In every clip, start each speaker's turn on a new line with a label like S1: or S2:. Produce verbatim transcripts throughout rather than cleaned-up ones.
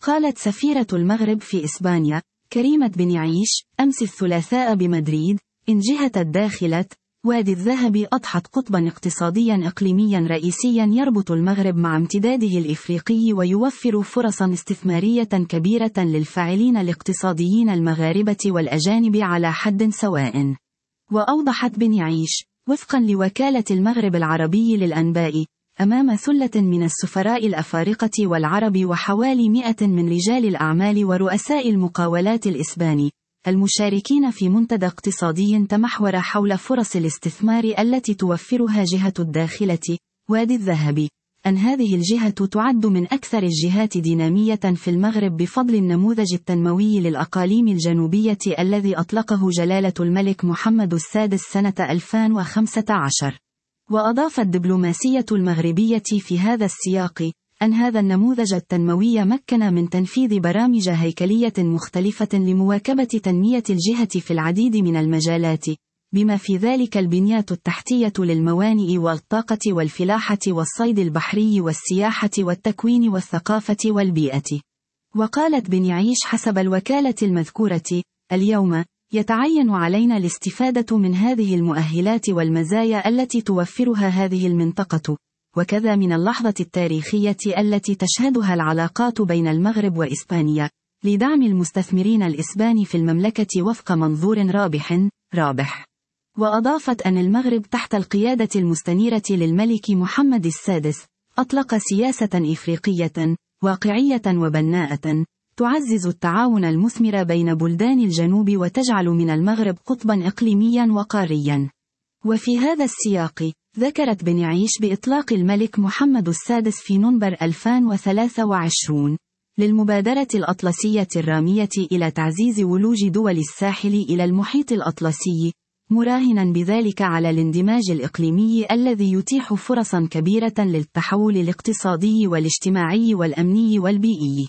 S1: قالت سفيرة المغرب في إسبانيا كريمة بن عيش أمس الثلاثاء بمدريد إن جهة الداخلة وادي الذهب أضحت قطبا اقتصاديا إقليميا رئيسيا يربط المغرب مع امتداده الإفريقي ويوفر فرصا استثمارية كبيرة للفاعلين الاقتصاديين المغاربة والأجانب على حد سواء. وأوضحت بن عيش وفقا لوكالة المغرب العربي للأنباء أمام ثلة من السفراء الأفارقة والعرب وحوالي مئة من رجال الأعمال ورؤساء المقاولات الإسباني المشاركين في منتدى اقتصادي تمحور حول فرص الاستثمار التي توفرها جهة الداخلة وادي الذهب، أن هذه الجهة تعد من أكثر الجهات دينامية في المغرب بفضل النموذج التنموي للأقاليم الجنوبية الذي أطلقه جلالة الملك محمد السادس سنة ألفين وخمسة عشر. وأضافت الدبلوماسية المغربية في هذا السياق أن هذا النموذج التنموي مكن من تنفيذ برامج هيكلية مختلفة لمواكبة تنمية الجهة في العديد من المجالات، بما في ذلك البنيات التحتية للموانئ والطاقة والفلاحة والصيد البحري والسياحة والتكوين والثقافة والبيئة. وقالت بن عيش حسب الوكالة المذكورة: اليوم يتعين علينا الاستفادة من هذه المؤهلات والمزايا التي توفرها هذه المنطقة، وكذا من اللحظة التاريخية التي تشهدها العلاقات بين المغرب وإسبانيا، لدعم المستثمرين الإسبان في المملكة وفق منظور رابح رابح. وأضافت أن المغرب تحت القيادة المستنيرة للملك محمد السادس أطلق سياسة إفريقية واقعية وبناءة تعزز التعاون المثمر بين بلدان الجنوب وتجعل من المغرب قطبا إقليميا وقاريا. وفي هذا السياق ذكرت بن عيش بإطلاق الملك محمد السادس في نوفمبر ألفين وثلاثة وعشرين للمبادرة الأطلسية الرامية إلى تعزيز ولوج دول الساحل إلى المحيط الأطلسي، مراهنا بذلك على الاندماج الإقليمي الذي يتيح فرصا كبيرة للتحول الاقتصادي والاجتماعي والأمني والبيئي.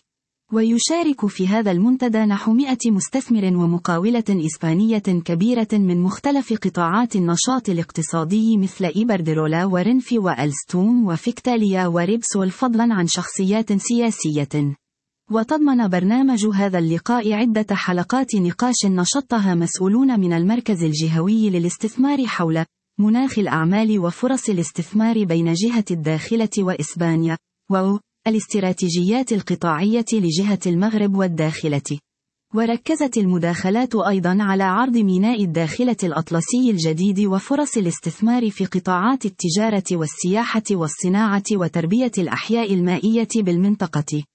S1: ويشارك في هذا المنتدى نحو مئة مستثمر ومقاولة إسبانية كبيرة من مختلف قطاعات النشاط الاقتصادي مثل إيبردرولا ورنفي وألستوم وفيكتاليا وريبسول، فضلا عن شخصيات سياسية. وتضمن برنامج هذا اللقاء عدة حلقات نقاش نشطها مسؤولون من المركز الجهوي للاستثمار حول مناخ الأعمال وفرص الاستثمار بين جهة الداخلة وإسبانيا، و الاستراتيجيات القطاعية لجهة المغرب والداخلة. وركزت المداخلات أيضا على عرض ميناء الداخلة الأطلسي الجديد وفرص الاستثمار في قطاعات التجارة والسياحة والصناعة وتربية الأحياء المائية بالمنطقة.